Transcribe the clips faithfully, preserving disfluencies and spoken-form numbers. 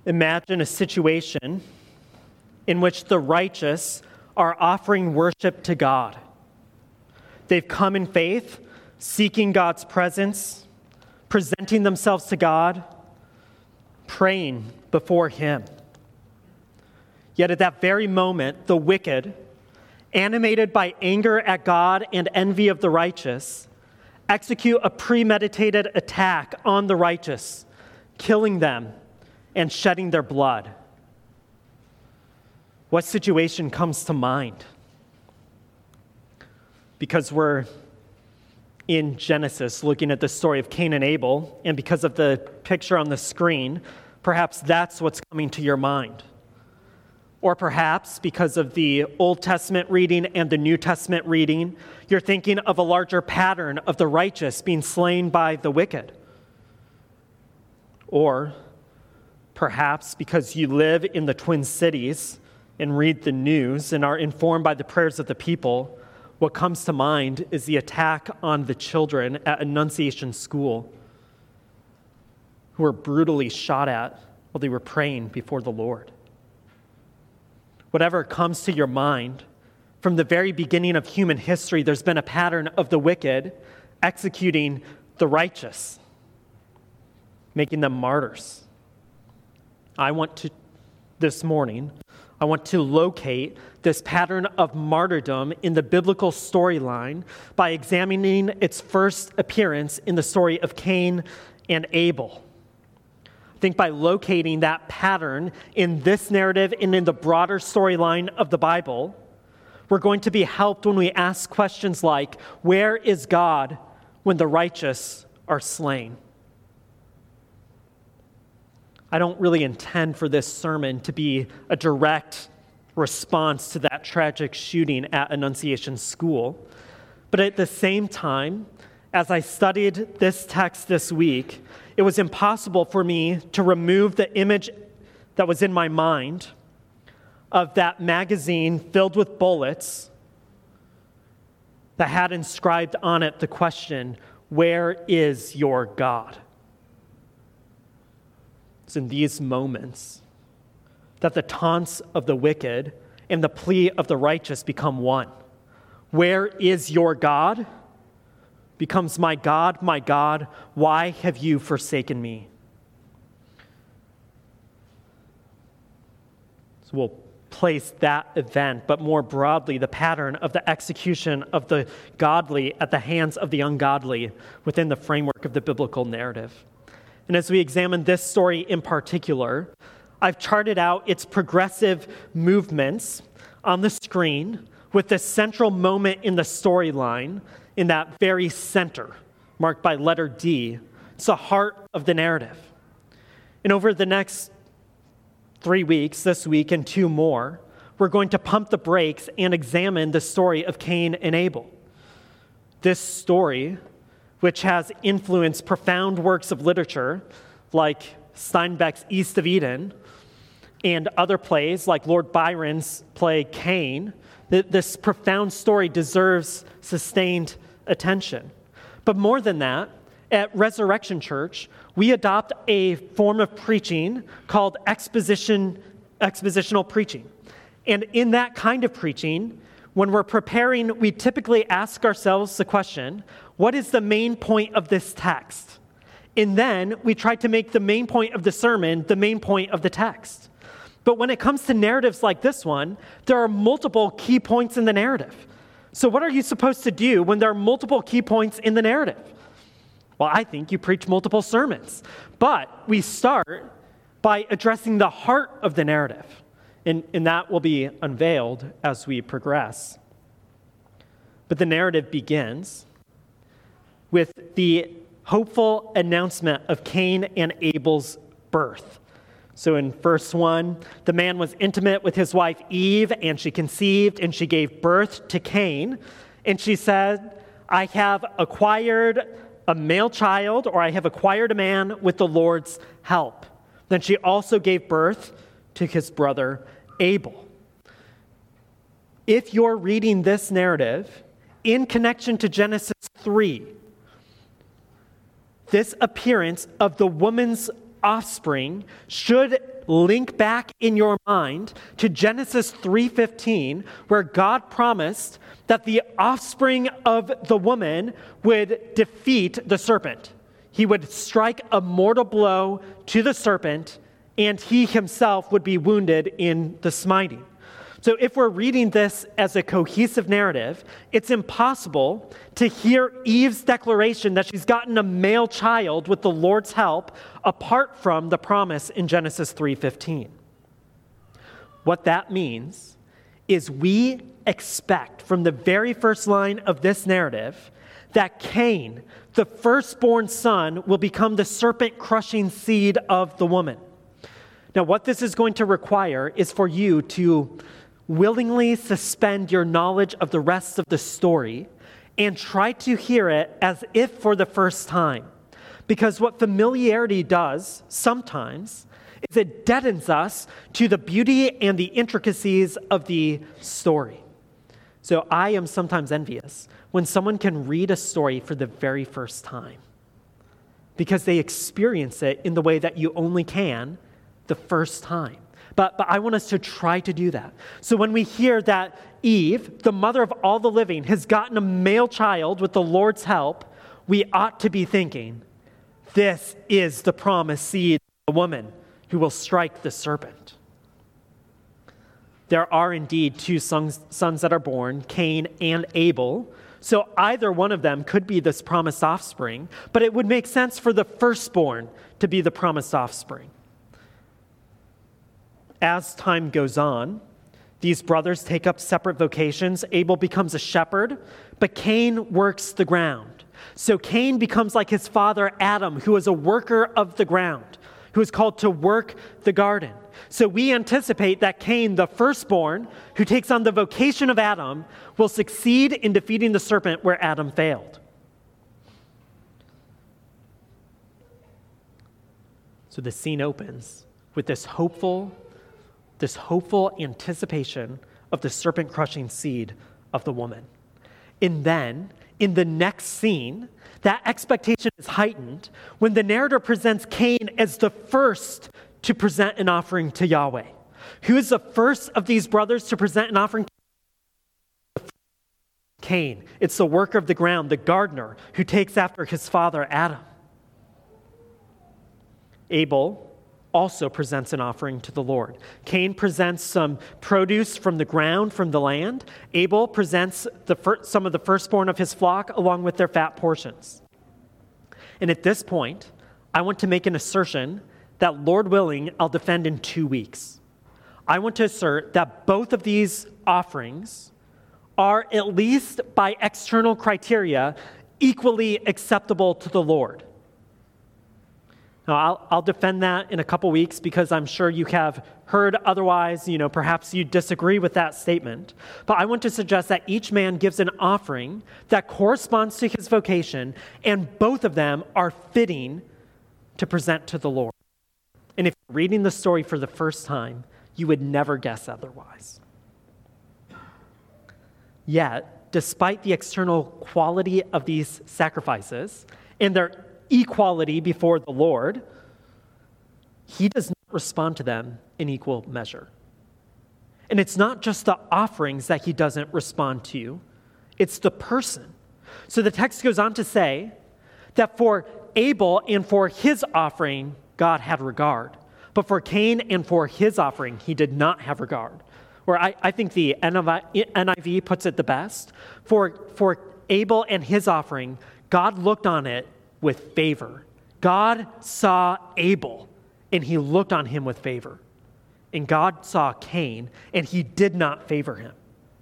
Imagine a situation in which the righteous are offering worship to God. They've come in faith, seeking God's presence, presenting themselves to God, praying before Him. Yet at that very moment, the wicked, animated by anger at God and envy of the righteous, execute a premeditated attack on the righteous, killing them and shedding their blood. What situation comes to mind? Because we're in Genesis looking at the story of Cain and Abel, and because of the picture on the screen, perhaps that's what's coming to your mind. Or perhaps because of the Old Testament reading and the New Testament reading, you're thinking of a larger pattern of the righteous being slain by the wicked. Or perhaps because you live in the Twin Cities and read the news and are informed by the prayers of the people, what comes to mind is the attack on the children at Annunciation School who were brutally shot at while they were praying before the Lord. Whatever comes to your mind, from the very beginning of human history, there's been a pattern of the wicked executing the righteous, making them martyrs. I want to, this morning, I want to locate this pattern of martyrdom in the biblical storyline by examining its first appearance in the story of Cain and Abel. I think by locating that pattern in this narrative and in the broader storyline of the Bible, we're going to be helped when we ask questions like, where is God when the righteous are slain? I don't really intend for this sermon to be a direct response to that tragic shooting at Annunciation School. But at the same time, as I studied this text this week, it was impossible for me to remove the image that was in my mind of that magazine filled with bullets that had inscribed on it the question, where is your God? It's in these moments that the taunts of the wicked and the plea of the righteous become one. Where is your God? Becomes my God, my God, why have you forsaken me? So we'll place that event, but more broadly, the pattern of the execution of the godly at the hands of the ungodly within the framework of the biblical narrative. And as we examine this story in particular, I've charted out its progressive movements on the screen with the central moment in the storyline in that very center, marked by letter D. It's the heart of the narrative. And over the next three weeks, this week and two more, we're going to pump the brakes and examine the story of Cain and Abel. This story, which has influenced profound works of literature like Steinbeck's East of Eden and other plays like Lord Byron's play Cain, this profound story deserves sustained attention. But more than that, at Resurrection Church, we adopt a form of preaching called exposition, expositional preaching. And in that kind of preaching, when we're preparing, we typically ask ourselves the question, what is the main point of this text? And then we try to make the main point of the sermon the main point of the text. But when it comes to narratives like this one, there are multiple key points in the narrative. So what are you supposed to do when there are multiple key points in the narrative? Well, I think you preach multiple sermons. But we start by addressing the heart of the narrative. And, and that will be unveiled as we progress. But the narrative begins with the hopeful announcement of Cain and Abel's birth. So in verse one, the man was intimate with his wife Eve, and she conceived, and she gave birth to Cain. And she said, I have acquired a male child, or I have acquired a man with the Lord's help. Then she also gave birth to his brother Abel. If you're reading this narrative in connection to Genesis three, this appearance of the woman's offspring should link back in your mind to Genesis three fifteen, where God promised that the offspring of the woman would defeat the serpent. He would strike a mortal blow to the serpent, and he himself would be wounded in the smiting. So if we're reading this as a cohesive narrative, it's impossible to hear Eve's declaration that she's gotten a male child with the Lord's help apart from the promise in Genesis three fifteen. What that means is we expect from the very first line of this narrative that Cain, the firstborn son, will become the serpent-crushing seed of the woman. Now, what this is going to require is for you to willingly suspend your knowledge of the rest of the story and try to hear it as if for the first time. Because what familiarity does sometimes is it deadens us to the beauty and the intricacies of the story. So I am sometimes envious when someone can read a story for the very first time because they experience it in the way that you only can the first time. But, but I want us to try to do that. So when we hear that Eve, the mother of all the living, has gotten a male child with the Lord's help, we ought to be thinking, this is the promised seed of the woman who will strike the serpent. There are indeed two sons, sons that are born, Cain and Abel. So either one of them could be this promised offspring, but it would make sense for the firstborn to be the promised offspring. As time goes on, these brothers take up separate vocations. Abel becomes a shepherd, but Cain works the ground. So Cain becomes like his father Adam, who is a worker of the ground, who is called to work the garden. So we anticipate that Cain, the firstborn, who takes on the vocation of Adam, will succeed in defeating the serpent where Adam failed. So the scene opens with this hopeful this hopeful anticipation of the serpent-crushing seed of the woman. And then, in the next scene, that expectation is heightened when the narrator presents Cain as the first to present an offering to Yahweh. Who is the first of these brothers to present an offering? Cain. It's the worker of the ground, the gardener, who takes after his father Adam. Abel also presents an offering to the Lord. Cain presents some produce from the ground, from the land. Abel presents the fir- some of the firstborn of his flock along with their fat portions. And at this point, I want to make an assertion that, Lord willing, I'll defend in two weeks. I want to assert that both of these offerings are, at least by external criteria, equally acceptable to the Lord. Now, I'll, I'll defend that in a couple weeks because I'm sure you have heard otherwise, you know, perhaps you disagree with that statement. But I want to suggest that each man gives an offering that corresponds to his vocation, and both of them are fitting to present to the Lord. And if you're reading the story for the first time, you would never guess otherwise. Yet, despite the external quality of these sacrifices and their equality before the Lord, he does not respond to them in equal measure. And it's not just the offerings that he doesn't respond to, it's the person. So the text goes on to say that for Abel and for his offering, God had regard. But for Cain and for his offering, he did not have regard. Or I, I think the N I V puts it the best. For, for Abel and his offering, God looked on it with favor. God saw Abel, and he looked on him with favor. And God saw Cain, and he did not favor him.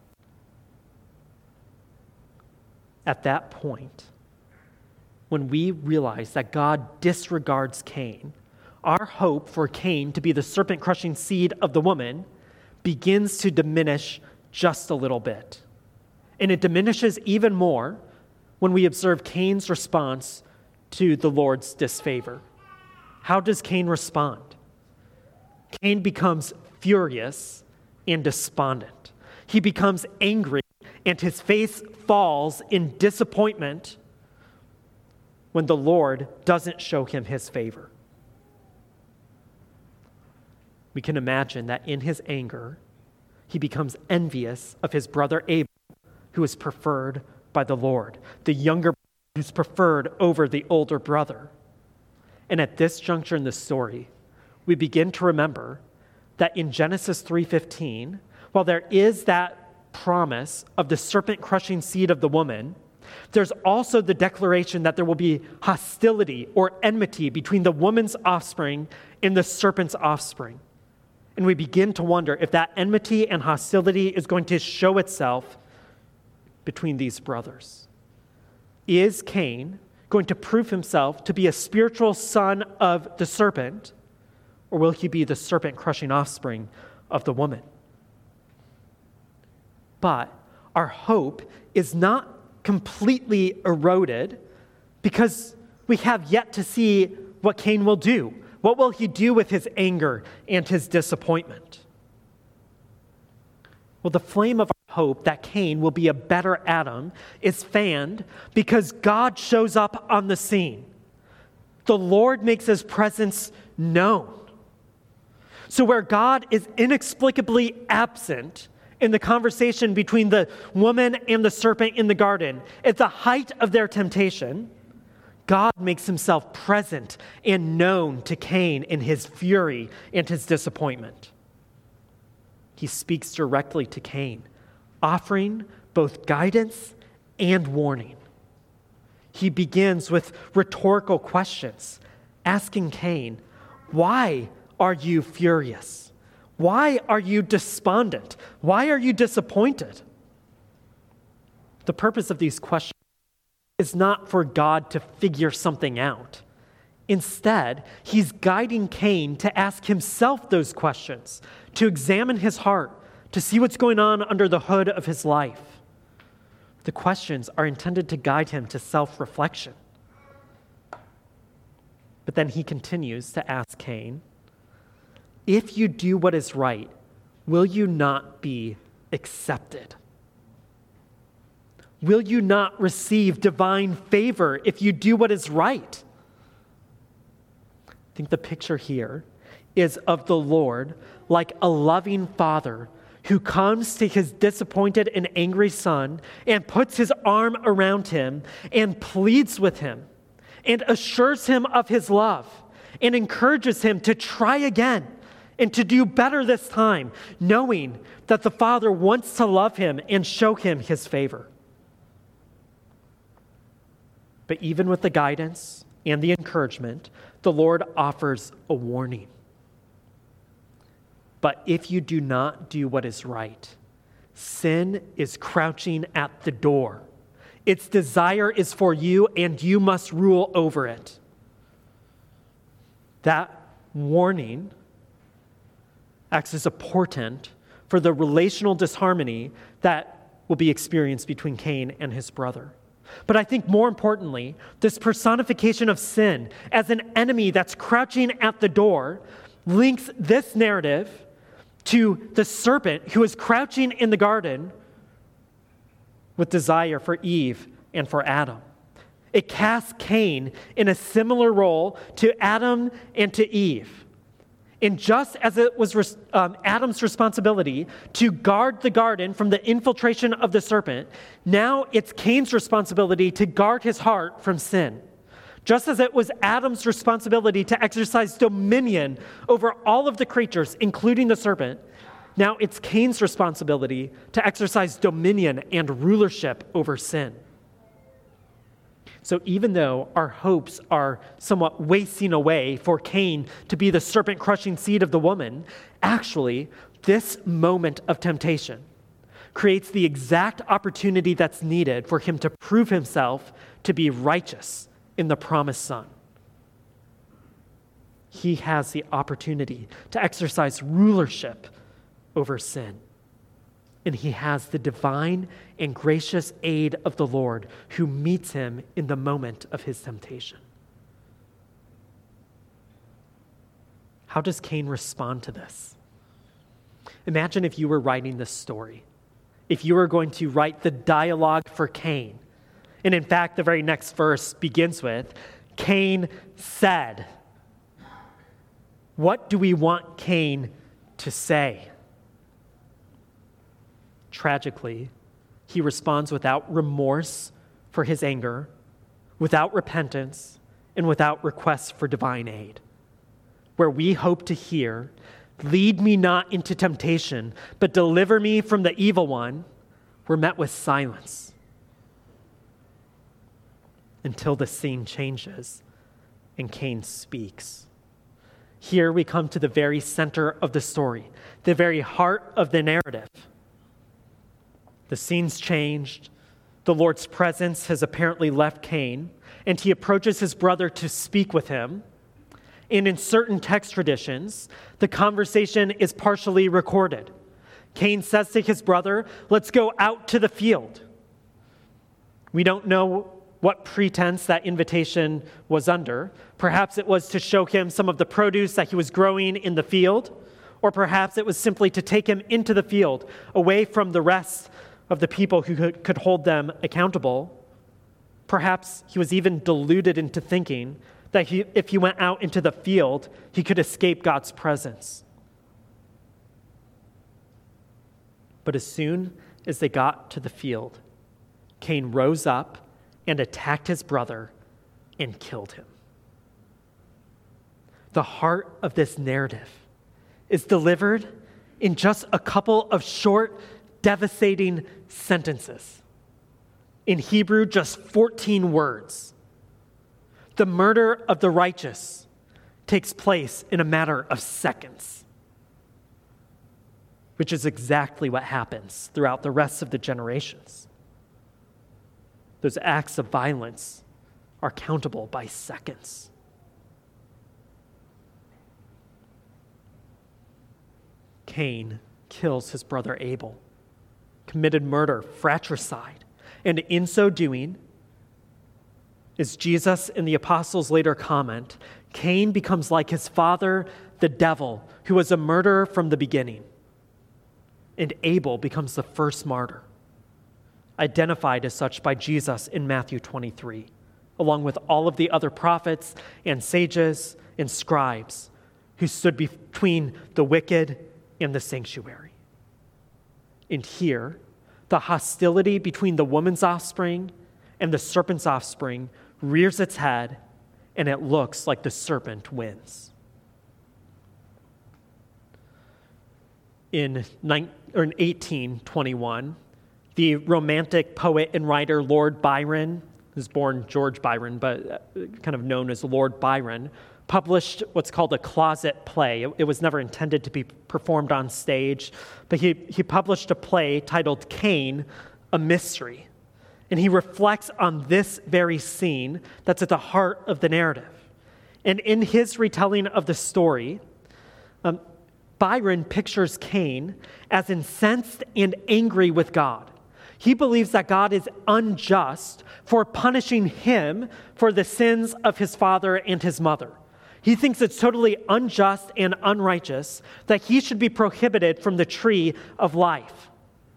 At that point, when we realize that God disregards Cain, our hope for Cain to be the serpent-crushing seed of the woman begins to diminish just a little bit. And it diminishes even more when we observe Cain's response to the Lord's disfavor. How does Cain respond? Cain becomes furious and despondent. He becomes angry, and his face falls in disappointment when the Lord doesn't show him his favor. we can imagine that in his anger, he becomes envious of his brother Abel, who is preferred by the Lord, the younger brother who's preferred over the older brother. And at this juncture in the story, we begin to remember that in Genesis three fifteen, while there is that promise of the serpent-crushing seed of the woman, there's also the declaration that there will be hostility or enmity between the woman's offspring and the serpent's offspring. And we begin to wonder if that enmity and hostility is going to show itself between these brothers. Is Cain going to prove himself to be a spiritual son of the serpent, or will he be the serpent-crushing offspring of the woman? But our hope is not completely eroded because we have yet to see what Cain will do. What will he do with his anger and his disappointment? Well, the flame of our hope that Cain will be a better Adam is fanned because God shows up on the scene. The Lord makes his presence known. So where God is inexplicably absent in the conversation between the woman and the serpent in the garden, at the height of their temptation, God makes himself present and known to Cain in his fury and his disappointment. He speaks directly to Cain, offering both guidance and warning. He begins with rhetorical questions, asking Cain, "Why are you furious? Why are you despondent? Why are you disappointed?" The purpose of these questions is not for God to figure something out. Instead, he's guiding Cain to ask himself those questions, to examine his heart, to see what's going on under the hood of his life. The questions are intended to guide him to self-reflection. But then he continues to ask Cain, "If you do what is right, will you not be accepted? Will you not receive divine favor if you do what is right?" I think the picture here is of the Lord like a loving father who comes to his disappointed and angry son and puts his arm around him and pleads with him and assures him of his love and encourages him to try again and to do better this time, knowing that the Father wants to love him and show him his favor. But even with the guidance and the encouragement, the Lord offers a warning. "But if you do not do what is right, sin is crouching at the door. Its desire is for you, and you must rule over it." That warning acts as a portent for the relational disharmony that will be experienced between Cain and his brother. But I think more importantly, this personification of sin as an enemy that's crouching at the door links this narrative to the serpent who is crouching in the garden with desire for Eve and for Adam. It casts Cain in a similar role to Adam and to Eve. And just as it was um, Adam's responsibility to guard the garden from the infiltration of the serpent, now it's Cain's responsibility to guard his heart from sin. Just as it was Adam's responsibility to exercise dominion over all of the creatures, including the serpent, now it's Cain's responsibility to exercise dominion and rulership over sin. So even though our hopes are somewhat wasting away for Cain to be the serpent-crushing seed of the woman, actually, this moment of temptation creates the exact opportunity that's needed for him to prove himself to be righteous in the promised Son. He has the opportunity to exercise rulership over sin. And he has the divine and gracious aid of the Lord who meets him in the moment of his temptation. How does Cain respond to this? Imagine if you were writing this story, if you were going to write the dialogue for Cain. And in fact, the very next verse begins with, "Cain said." What do we want Cain to say. Tragically, he responds without remorse for his anger, without repentance, and without request for divine aid. Where we hope to hear, "Lead me not into temptation, but deliver me from the evil one," we're met with silence until the scene changes and Cain speaks. Here we come to the very center of the story, the very heart of the narrative. The scene's changed. The Lord's presence has apparently left Cain, and he approaches his brother to speak with him. And in certain text traditions, the conversation is partially recorded. Cain says to his brother, "Let's go out to the field." We don't know what pretense that invitation was under. Perhaps it was to show him some of the produce that he was growing in the field, or perhaps it was simply to take him into the field, away from the rest of the people who could, could hold them accountable. Perhaps he was even deluded into thinking that he, if he went out into the field, he could escape God's presence. But as soon as they got to the field, Cain rose up and attacked his brother and killed him. The heart of this narrative is delivered in just a couple of short, devastating sentences. In Hebrew, just fourteen words. The murder of the righteous takes place in a matter of seconds, which is exactly what happens throughout the rest of the generations. Those acts of violence are countable by seconds. Cain kills his brother Abel, committed murder, fratricide, and in so doing, as Jesus and the apostles later comment, Cain becomes like his father, the devil, who was a murderer from the beginning. And Abel becomes the first martyr, identified as such by Jesus in Matthew twenty-three, along with all of the other prophets and sages and scribes who stood between the wicked and the sanctuary. And here, the hostility between the woman's offspring and the serpent's offspring rears its head, and it looks like the serpent wins. In eighteen twenty-one, the romantic poet and writer Lord Byron, who's born George Byron, but kind of known as Lord Byron, published what's called a closet play. It, it was never intended to be performed on stage, but he, he published a play titled Cain, a Mystery. And he reflects on this very scene that's at the heart of the narrative. And in his retelling of the story, um, Byron pictures Cain as incensed and angry with God. He believes that God is unjust for punishing him for the sins of his father and his mother. He thinks it's totally unjust and unrighteous that he should be prohibited from the tree of life.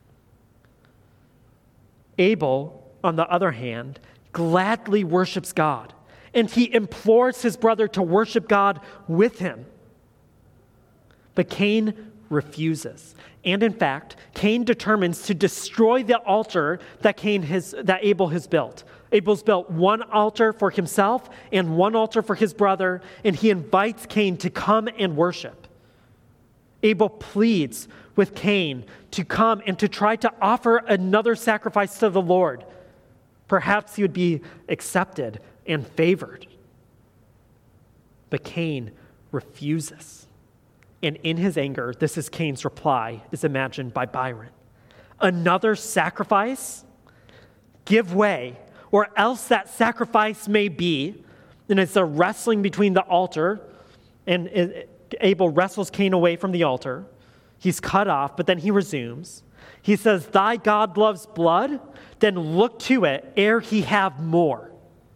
Abel, on the other hand, gladly worships God, and he implores his brother to worship God with him. But Cain refuses. And in fact, Cain determines to destroy the altar that Cain has, that Abel has built. Abel's built one altar for himself and one altar for his brother, and he invites Cain to come and worship. Abel pleads with Cain to come and to try to offer another sacrifice to the Lord. Perhaps he would be accepted and favored. But Cain refuses. And in his anger, this is Cain's reply, is imagined by Byron. Another sacrifice? Give way, or else that sacrifice may be. And it's a wrestling between the altar, and Abel wrestles Cain away from the altar. He's cut off, but then he resumes. He says, "Thy God loves blood, then look to it ere he have more."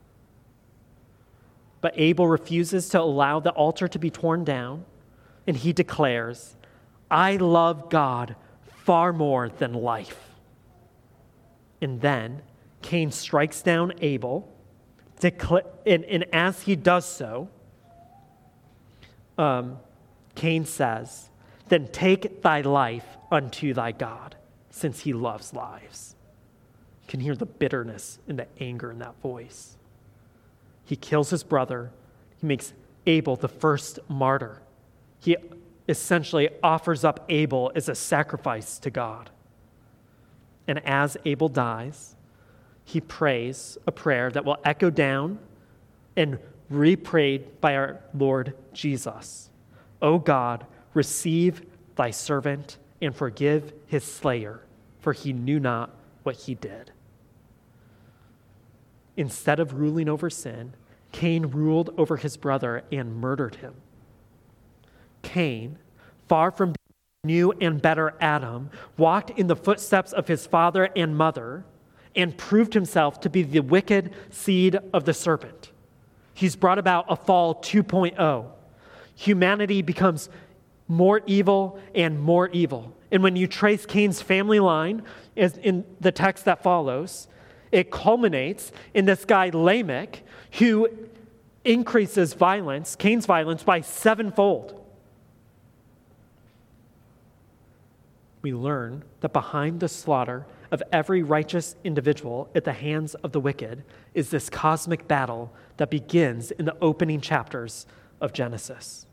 But Abel refuses to allow the altar to be torn down. And he declares, "I love God far more than life." And then Cain strikes down Abel, decla- and, and as he does so, um, Cain says, then take thy life unto thy God, since he loves lives. You can hear the bitterness and the anger in that voice. He kills his brother. He makes Abel the first martyr. He essentially offers up Abel as a sacrifice to God. And as Abel dies, he prays a prayer that will echo down and re-prayed by our Lord Jesus. O God, receive thy servant and forgive his slayer, for he knew not what he did. Instead of ruling over sin, Cain ruled over his brother and murdered him. Cain, far from being a new and better Adam, walked in the footsteps of his father and mother and proved himself to be the wicked seed of the serpent. He's brought about a fall two point oh. Humanity becomes more evil and more evil. And when you trace Cain's family line, as in the text that follows, it culminates in this guy Lamech, who increases violence, Cain's violence, by sevenfold. We learn that behind the slaughter of every righteous individual at the hands of the wicked is this cosmic battle that begins in the opening chapters of Genesis.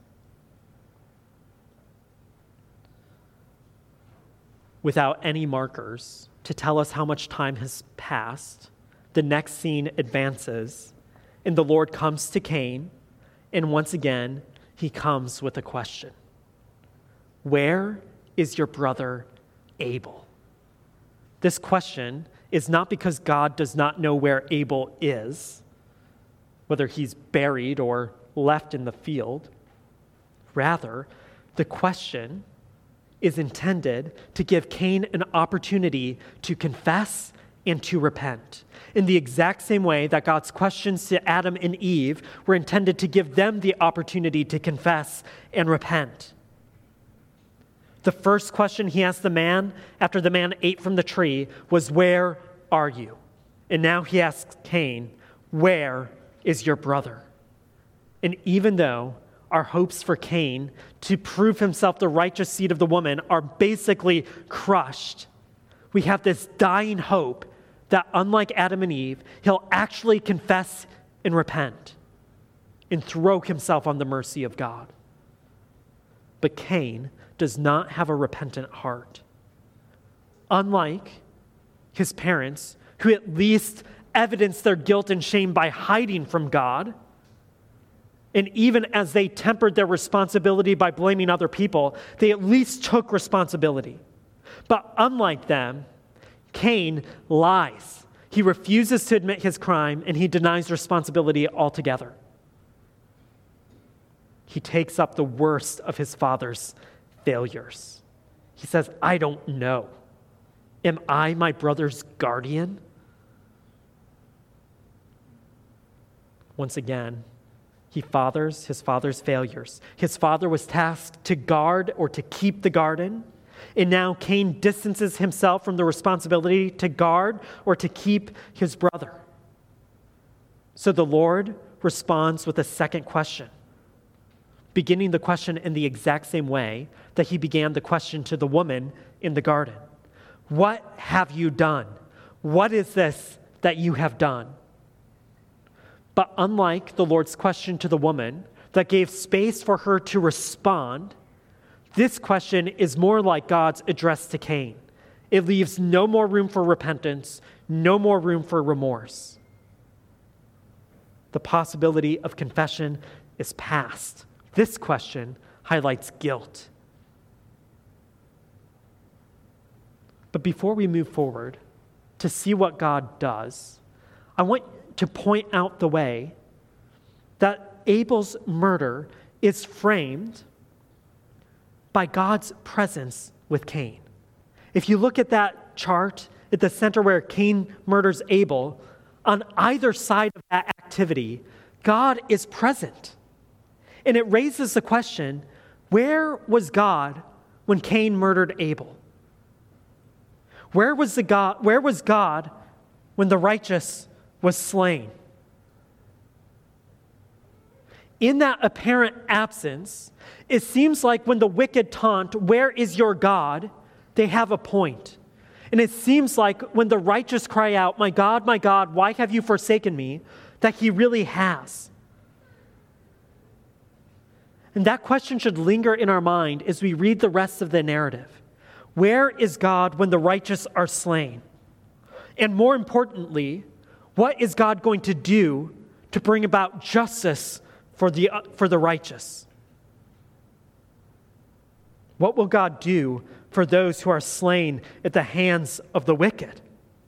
Without any markers to tell us how much time has passed, the next scene advances, and the Lord comes to Cain, and once again, he comes with a question. Where is your brother Abel? This question is not because God does not know where Abel is, whether he's buried or left in the field. Rather, the question is intended to give Cain an opportunity to confess and to repent, in the exact same way that God's questions to Adam and Eve were intended to give them the opportunity to confess and repent. The first question he asked the man after the man ate from the tree was, "Where are you?" And now he asks Cain, "Where is your brother?" And even though our hopes for Cain to prove himself the righteous seed of the woman are basically crushed, we have this dying hope that, unlike Adam and Eve, he'll actually confess and repent and throw himself on the mercy of God. But Cain does not have a repentant heart. Unlike his parents, who at least evidenced their guilt and shame by hiding from God, and even as they tempered their responsibility by blaming other people, they at least took responsibility. But unlike them, Cain lies. He refuses to admit his crime, and he denies responsibility altogether. He takes up the worst of his father's failures. He says, "I don't know. Am I my brother's guardian?" Once again, he fathers his father's failures. His father was tasked to guard or to keep the garden, and now Cain distances himself from the responsibility to guard or to keep his brother. So the Lord responds with a second question, beginning the question in the exact same way that he began the question to the woman in the garden. "What have you done? What is this that you have done?" But unlike the Lord's question to the woman that gave space for her to respond, this question is more like God's address to Cain. It leaves no more room for repentance, no more room for remorse. The possibility of confession is past. This question highlights guilt. But before we move forward to see what God does, I want to point out the way that Abel's murder is framed by God's presence with Cain. If you look at that chart at the center where Cain murders Abel, on either side of that activity, God is present. And it raises the question, where was God when Cain murdered Abel? Where was the God, where was God when the righteous was slain? in that apparent absence, it seems like when the wicked taunt, "Where is your God?" they have a point. And it seems like when the righteous cry out, "My God, my God, why have you forsaken me?" that he really has. And that question should linger in our mind as we read the rest of the narrative. Where is God when the righteous are slain? And more importantly, what is God going to do to bring about justice for the, for the righteous? What will God do for those who are slain at the hands of the wicked?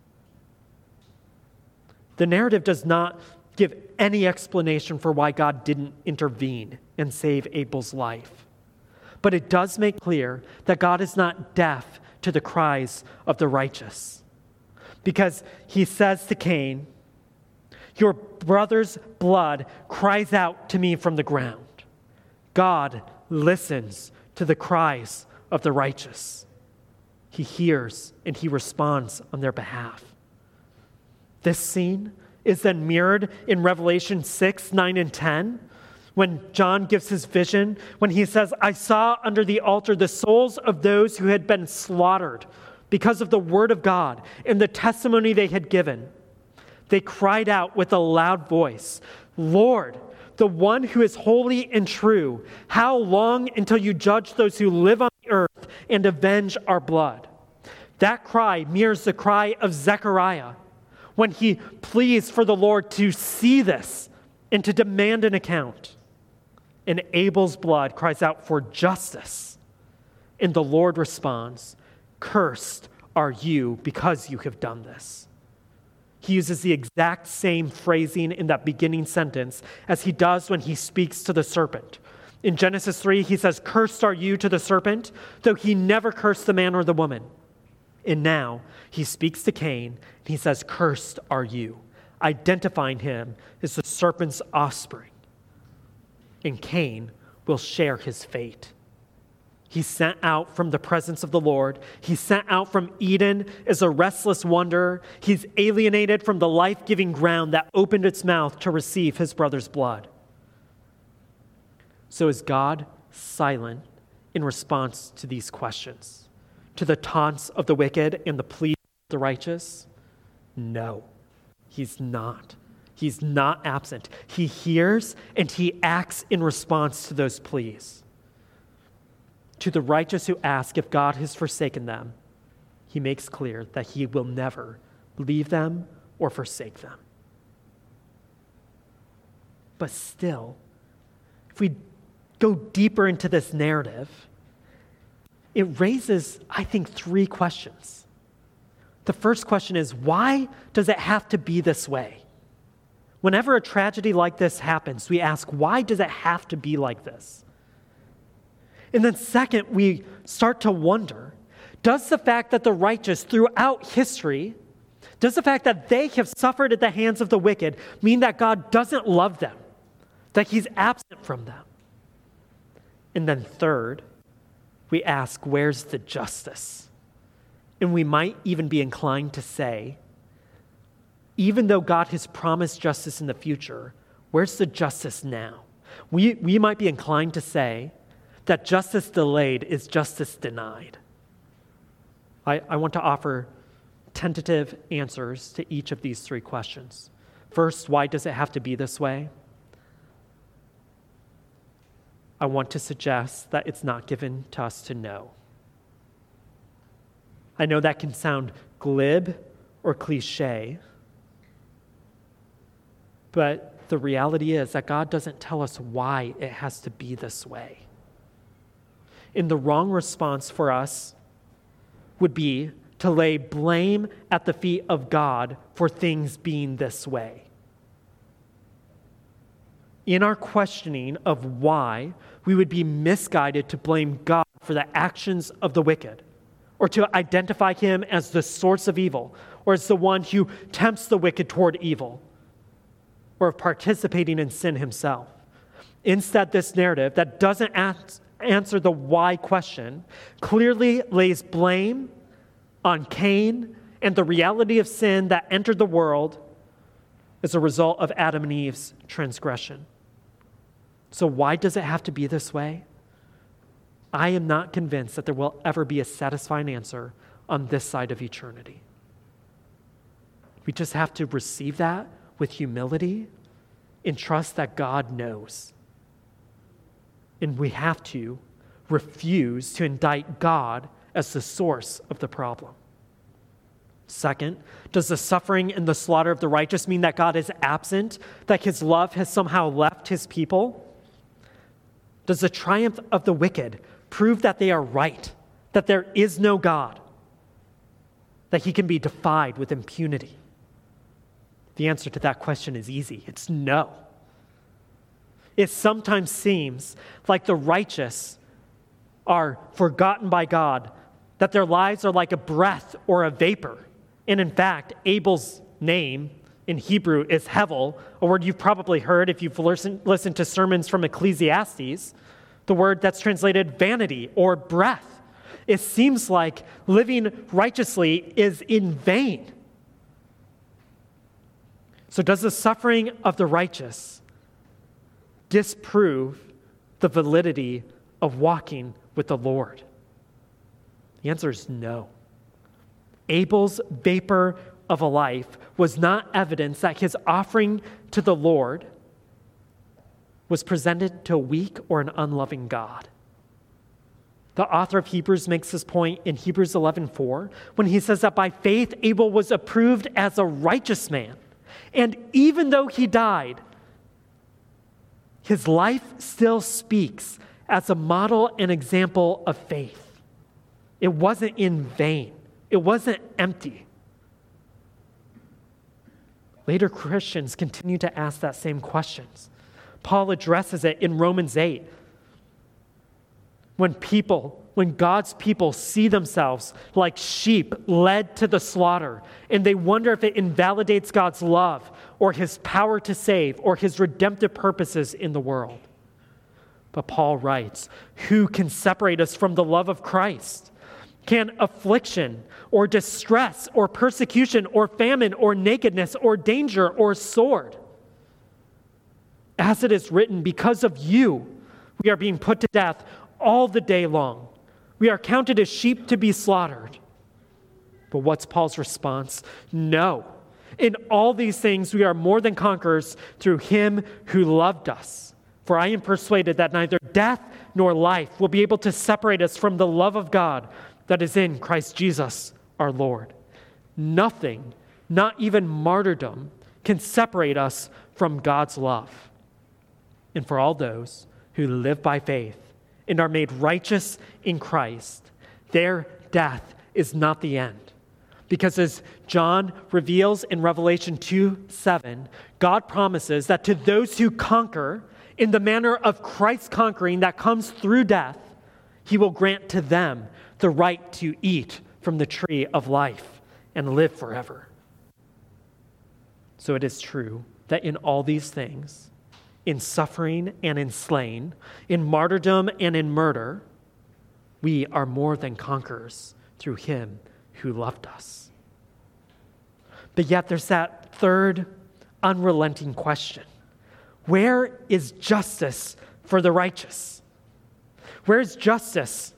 The narrative does not give any explanation for why God didn't intervene and save Abel's life. But it does make clear that God is not deaf to the cries of the righteous. Because he says to Cain, "Your brother's blood cries out to me from the ground." God listens to the cries of the righteous. He hears and he responds on their behalf. This scene is then mirrored in Revelation six, nine, and ten, when John gives his vision, when he says, "I saw under the altar the souls of those who had been slaughtered because of the word of God and the testimony they had given. They cried out with a loud voice, 'Lord, the one who is holy and true, how long until you judge those who live on the earth and avenge our blood?'" That cry mirrors the cry of Zechariah when he pleads for the Lord to see this and to demand an account. And Abel's blood cries out for justice. And the Lord responds, "Cursed are you because you have done this." He uses the exact same phrasing in that beginning sentence as he does when he speaks to the serpent. In Genesis three, he says, "Cursed are you" to the serpent, though he never cursed the man or the woman. And now he speaks to Cain, and he says, "Cursed are you," identifying him as the serpent's offspring. And Cain will share his fate. He's sent out from the presence of the Lord. He's sent out from Eden as a restless wanderer. He's alienated from the life-giving ground that opened its mouth to receive his brother's blood. So is God silent in response to these questions, to the taunts of the wicked and the pleas of the righteous? No, he's not. He's not absent. He hears and he acts in response to those pleas. To the righteous who ask if God has forsaken them, he makes clear that he will never leave them or forsake them. But still, if we go deeper into this narrative, it raises, I think, three questions. The first question is, why does it have to be this way? Whenever a tragedy like this happens, we ask, why does it have to be like this? And then second, we start to wonder, does the fact that the righteous throughout history, does the fact that they have suffered at the hands of the wicked mean that God doesn't love them, that he's absent from them? And then third, we ask, where's the justice? And we might even be inclined to say, even though God has promised justice in the future, where's the justice now? We, we might be inclined to say that justice delayed is justice denied. I, I want to offer tentative answers to each of these three questions. First, why does it have to be this way? I want to suggest that it's not given to us to know. I know that can sound glib or cliche, but the reality is that God doesn't tell us why it has to be this way. And the wrong response for us would be to lay blame at the feet of God for things being this way. In our questioning of why, we would be misguided to blame God for the actions of the wicked, or to identify him as the source of evil, or as the one who tempts the wicked toward evil, or of participating in sin himself. Instead, this narrative that doesn't ask, answer the why question clearly lays blame on Cain and the reality of sin that entered the world as a result of Adam and Eve's transgression. So why does it have to be this way? I am not convinced that there will ever be a satisfying answer on this side of eternity. We just have to receive that with humility and trust that God knows. And we have to refuse to indict God as the source of the problem. Second, does the suffering and the slaughter of the righteous mean that God is absent, that his love has somehow left his people? Does the triumph of the wicked prove that they are right, that there is no God, that he can be defied with impunity? The answer to that question is easy. It's no. It sometimes seems like the righteous are forgotten by God, that their lives are like a breath or a vapor. And in fact, Abel's name in Hebrew is Hevel, a word you've probably heard if you've listened, listened to sermons from Ecclesiastes, the word that's translated vanity or breath. It seems like living righteously is in vain. So does the suffering of the righteous disprove the validity of walking with the Lord? The answer is no. Abel's vapor of a life was not evidence that his offering to the Lord was presented to a weak or an unloving God. The author of Hebrews makes this point in Hebrews eleven four when he says that by faith Abel was approved as a righteous man. And even though he died, his life still speaks as a model and example of faith. It wasn't in vain. It wasn't empty. Later Christians continue to ask that same questions. Paul addresses it in Romans eight. When people, when God's people see themselves like sheep led to the slaughter, and they wonder if it invalidates God's love or his power to save or his redemptive purposes in the world. But Paul writes, who can separate us from the love of Christ? Can affliction or distress or persecution or famine or nakedness or danger or sword? As it is written, because of you, we are being put to death all the day long. We are counted as sheep to be slaughtered. But what's Paul's response? No. In all these things, we are more than conquerors through him who loved us. For I am persuaded that neither death nor life will be able to separate us from the love of God that is in Christ Jesus our Lord. Nothing, not even martyrdom, can separate us from God's love. And for all those who live by faith and are made righteous in Christ, their death is not the end. Because as John reveals in Revelation two seven, God promises that to those who conquer in the manner of Christ's conquering that comes through death, he will grant to them the right to eat from the tree of life and live forever. So it is true that in all these things, in suffering and in slaying, in martyrdom and in murder, we are more than conquerors through him who loved us. But yet there's that third unrelenting question. Where is justice for the righteous? Where is justice?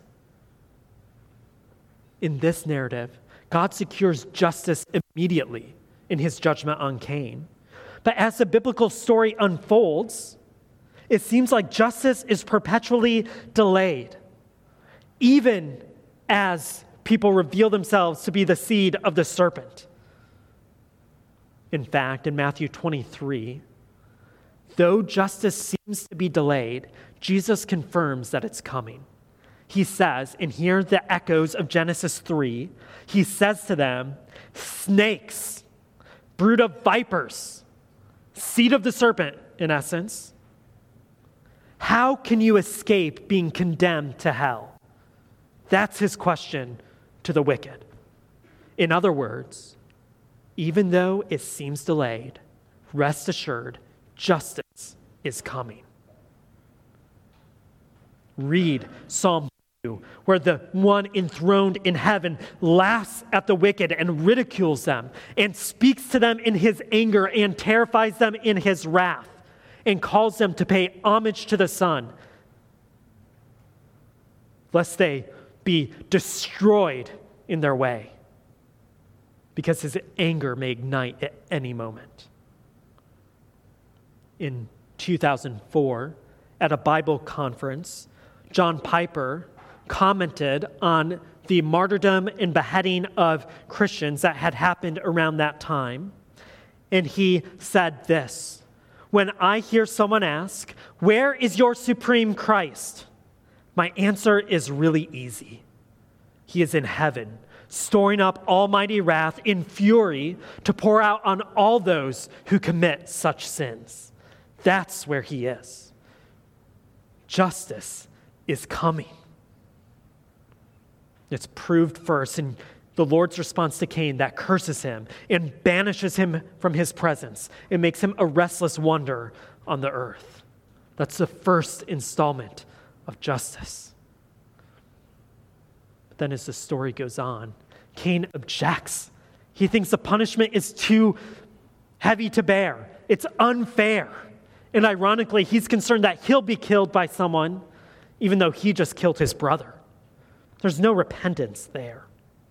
In this narrative, God secures justice immediately in his judgment on Cain. But as the biblical story unfolds, it seems like justice is perpetually delayed, even as people reveal themselves to be the seed of the serpent. In fact, in Matthew twenty-three, though justice seems to be delayed, Jesus confirms that it's coming. He says, and here are the echoes of Genesis three, he says to them, snakes, brood of vipers, seed of the serpent, in essence, how can you escape being condemned to hell? That's his question to the wicked. In other words, even though it seems delayed, rest assured, justice is coming. Read Psalm two, where the one enthroned in heaven laughs at the wicked and ridicules them and speaks to them in his anger and terrifies them in his wrath. and calls them to pay homage to the Son, lest they be destroyed in their way, because his anger may ignite at any moment. In two thousand four, at a Bible conference, John Piper commented on the martyrdom and beheading of Christians that had happened around that time. And he said this: "When I hear someone ask, 'Where is your supreme Christ?' my answer is really easy. He is in heaven, storing up almighty wrath in fury to pour out on all those who commit such sins. That's where he is. Justice is coming." It's proved first in the Lord's response to Cain that curses him and banishes him from his presence. It makes him a restless wonder on the earth. That's the first installment of justice. But then as the story goes on, Cain objects. He thinks the punishment is too heavy to bear. It's unfair. And ironically, he's concerned that he'll be killed by someone, even though he just killed his brother. There's no repentance there.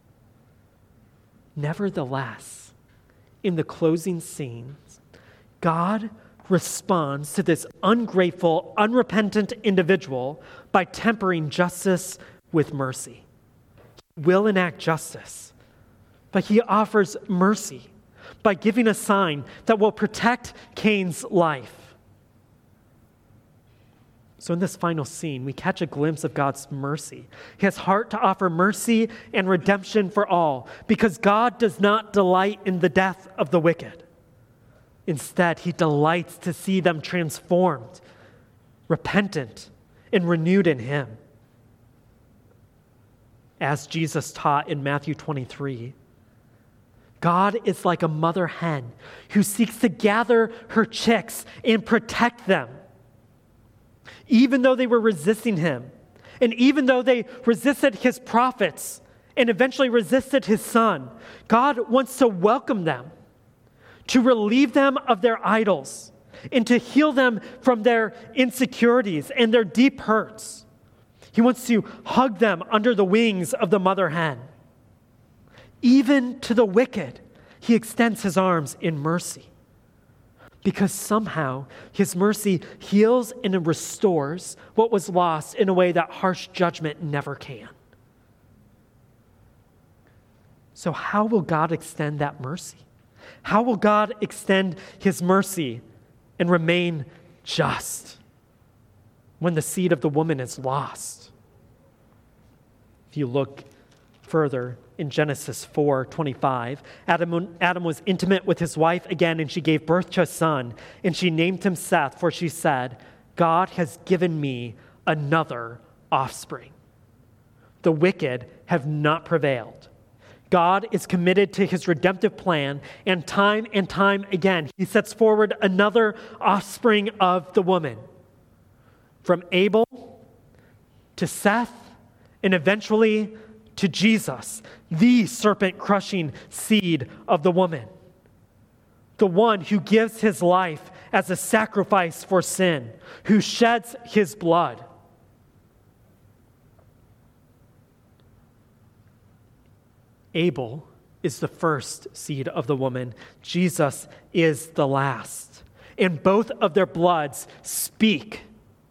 Nevertheless, in the closing scenes, God responds to this ungrateful, unrepentant individual by tempering justice with mercy. He will enact justice, but he offers mercy by giving a sign that will protect Cain's life. So in this final scene, we catch a glimpse of God's mercy. He has heart to offer mercy and redemption for all, because God does not delight in the death of the wicked. Instead, he delights to see them transformed, repentant, and renewed in him. As Jesus taught in Matthew twenty-three, God is like a mother hen who seeks to gather her chicks and protect them. Even though they were resisting him, and even though they resisted his prophets and eventually resisted his son, God wants to welcome them, to relieve them of their idols, and to heal them from their insecurities and their deep hurts. He wants to hug them under the wings of the mother hen. Even to the wicked, he extends his arms in mercy, because somehow his mercy heals and restores what was lost in a way that harsh judgment never can. So how will God extend that mercy? How will God extend his mercy and remain just when the seed of the woman is lost? If you look further in Genesis four twenty-five, Adam, Adam was intimate with his wife again, and she gave birth to a son, and she named him Seth, for she said, "God has given me another offspring." The wicked have not prevailed. God is committed to his redemptive plan, and time and time again, he sets forward another offspring of the woman. From Abel to Seth, and eventually to Jesus, the serpent-crushing seed of the woman, the one who gives his life as a sacrifice for sin, who sheds his blood. Abel is the first seed of the woman. Jesus is the last. And both of their bloods speak.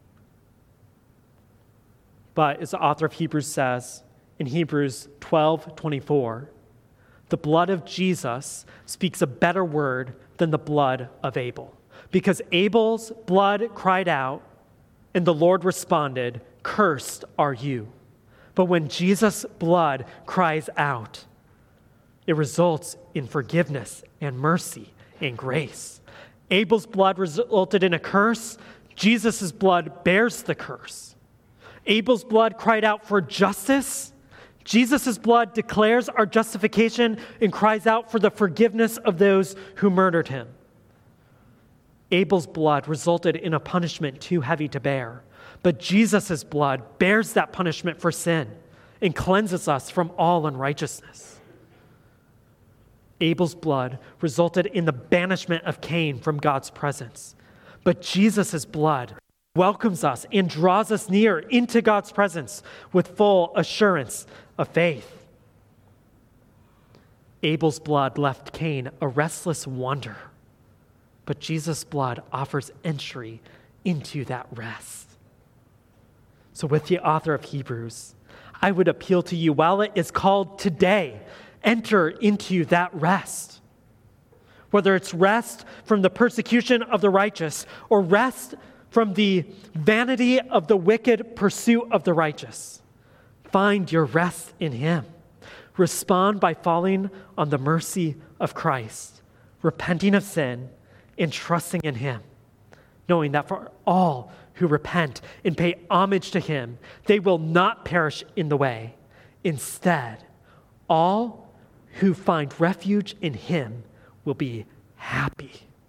But as the author of Hebrews says, in Hebrews twelve twenty-four, the blood of Jesus speaks a better word than the blood of Abel. Because Abel's blood cried out, and the Lord responded, "Cursed are you." But when Jesus' blood cries out, it results in forgiveness and mercy and grace. Abel's blood resulted in a curse. Jesus' blood bears the curse. Abel's blood cried out for justice. Jesus' blood declares our justification and cries out for the forgiveness of those who murdered him. Abel's blood resulted in a punishment too heavy to bear, but Jesus' blood bears that punishment for sin and cleanses us from all unrighteousness. Abel's blood resulted in the banishment of Cain from God's presence, But Jesus' blood welcomes us and draws us near into God's presence with full assurance of faith. Abel's blood left Cain a restless wonder, but Jesus' blood offers entry into that rest. So with the author of Hebrews, I would appeal to you while it is called today, enter into that rest. Whether it's rest from the persecution of the righteous or rest from the vanity of the wicked pursuit of the righteous, find your rest in him. Respond by falling on the mercy of Christ, repenting of sin, and trusting in him, knowing that for all who repent and pay homage to him, they will not perish in the way. Instead, all who find refuge in him will be happy.